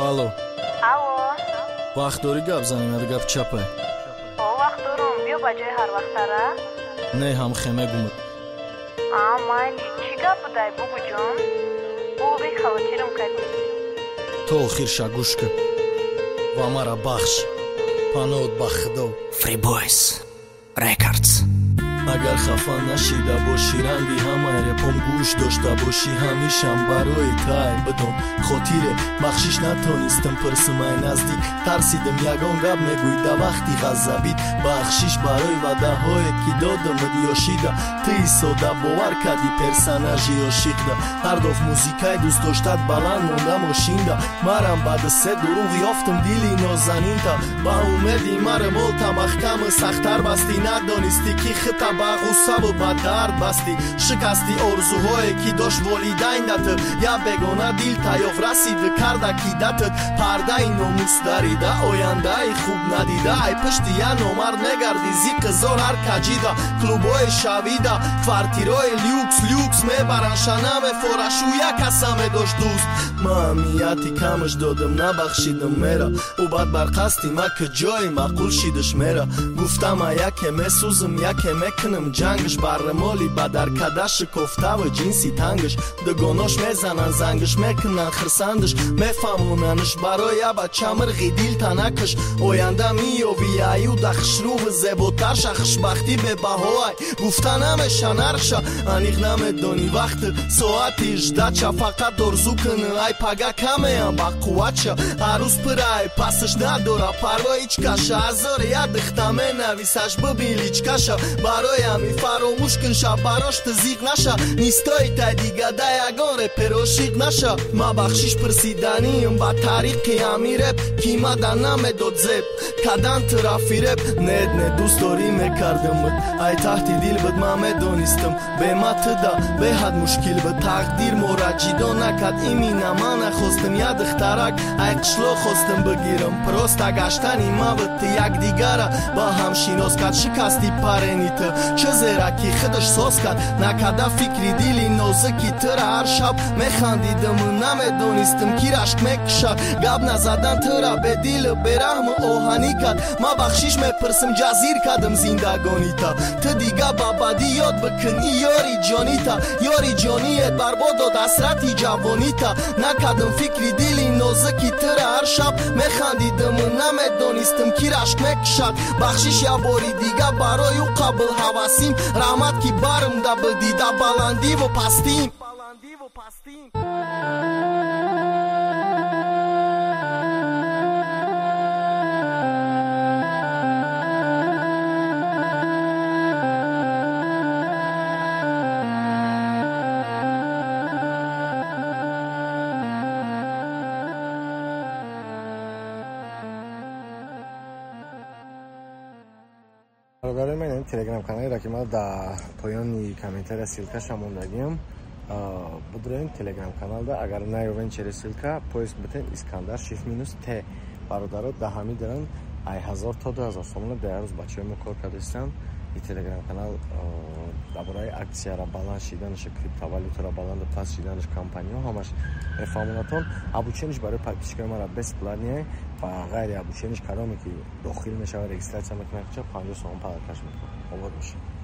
Алло. Алло. Вақт дорӣ гап занем я гап чапай? Вақт дорам. Биё ба ҷои ҳар вақтара. Не ҳам хеме гумад. Майли, чӣ гап будай бугуҷон? Буғи хавотирам кардӣ. То охирша гӯш кун ва мара бахш. Панод ба Худо. Free Boys Records. Агар хафа нашида бошӣ, ранги ҳамаи репом гӯш дошта бошӣ, ҳамишам барои кай бидон хотире бахшиш натонистам пирсимай наздик, тарсидам ягон гап мегӯйда вақти ғазабит, бахшиш барои ваъдаҳое ки додамад ёшида, ту сода бовар кардӣ персонажи ошиқда, ҳардоф музикаи дӯстдоштат баланд монда мошинда, марам баъди се дуруғ ёфтам дили нозанинта, ба умеди мара болта махкаму сахтар басти, надонистӣ ки хита ба ғусаву ба дард басти, шикасти орзуҳое ки дошт волидайнат, я бегона дил тайёф расида карда кидатат, пардаи номус дарида, ояндаи хуб надида, ай пишти я номард мегарди зиқизор ҳар каҷида, клубҳои шавида, квартираи люкс мебаранша намефорашу, як каса медошт дӯст, маҳамияти камаш додам набахшидам мера, ӯ бад бар қасди ма ки ҷои маъқул шидаш мера, гуфтама яке месӯзам яке мекунам ҷангаш, баррамоли бадаркада шикофтаву ҷинси тангаш, дугонош мезанан зангаш, мекунан хирсандаш, мефаҳмонанаш барои я бача мирғи дил танакаш, оянда миёви аю дахшрӯви зеботар ша, хушбахтӣ бебаҳоай гуфта намеша нарша, аниқ намедонӣ вақти соати 18 фақат орзу кунӣ ай пага камеам ба қувватша, ҳаррӯз пирай пасаш надора парво ҳичкаша, ҳазори я дихта менависаш бибин личкаша, барои ҳами фаромӯш кун ша, барош тизиқ наша, нистои тай дигада ягон репер ошиқ наша, ма бахшиш пирсиданим ба тариқи ҳами реп, қимада намедод зеб, кадан трафи реп, не дӯст дорӣ мекардамат, ай таҳти дил буд ма медонистам, бема туда беҳад мушкил буд, тақдир мора ҷидо накард, имина ма нахостам я духтарак, ай қишлоқ хостам бигирам, просто гаштани ма буд якдигара ба ҳам шинос кард, шикасти паренита чӣ зераки худаш соз кард, накарда фикри дили нозуки тира ҳар шаб механдидаму намедонистам ки рашк мекушад, гап назадан тира бедилу бераҳму оҳанӣ кард, ма бахшиш мепирсам ҷазир кардам зиндагонита, ту дига ба бадӣ ёд бикун и ёри ҷонита, ёри ҷониет барбод дод ҳасрати ҷавонита, накардам фикри дили нозуки тира ҳар шаб механдидаму намедонистам ки рашк мекушад, бахшиш я бори дига барои ӯ қабл ҳавасим, раҳмат ки бармда бидӣ да баландиву пастим. برای من این تلگرام کانالی را که ما در پایان کامنتر سیلکا شامون دادیم بدون این تلگرام کانال دا اگر نیاوین چه سیلکا پویست بتن اسکندر شیف مینوس ت برادرات ده همی دارن ای 1000 تا 2000 سومون در روز بچه ما کار کردستم. این تلگرام کانال درباره اکسیا را بالانس شدنش، کریپتووالیوتا را بالانس پاس شدنش، کمپانی ها همش فهموناتون ابوچنش برای پاکیزکاری ما را بست پلانیه و غیر ابوچنش کارامی که داخل میشه و رجیستراسیون میکنه چه 50 سوم پاداش میکنه. آباد میشه.